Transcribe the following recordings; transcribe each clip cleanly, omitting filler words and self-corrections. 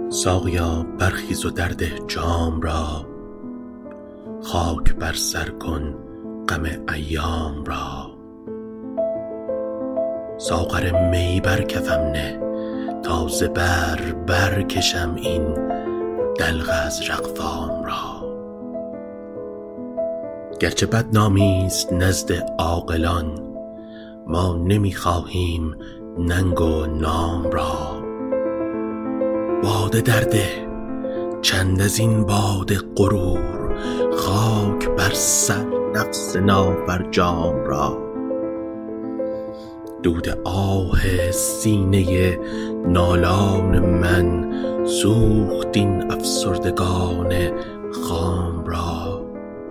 ساقیا برخیز و درده جام را، خاک بر سر کن غم ایام را. ساغر می بر کفم نه تا ز بر برکشم این دلق ازرق فام را. گرچه بدنامیست نزد عاقلان، ما نمی خواهیم ننگ و نام را. باده درده چند از این باده غرور، خاک بر سر نفس نافرجام را. دود آه سینه نالان من سوخت این افسردگان خام را.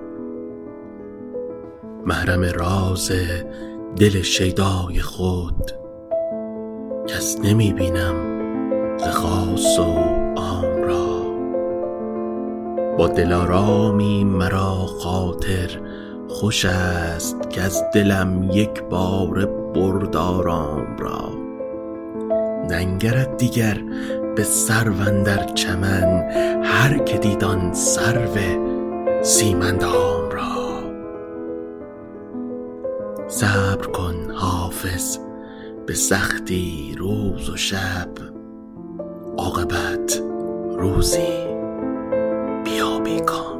محرم راز دل شیدای خود کس نمی بینم ز خاص و عام را. با دلارامی مرا خاطر خوش است که از دلم یک باره برد آرام را. ننگرد دیگر به سرو اندر چمن هر که دید آن سرو سیمندام را. صبر کن حافظ به سختی روز و شب، عاقبت روزی بیابی کام.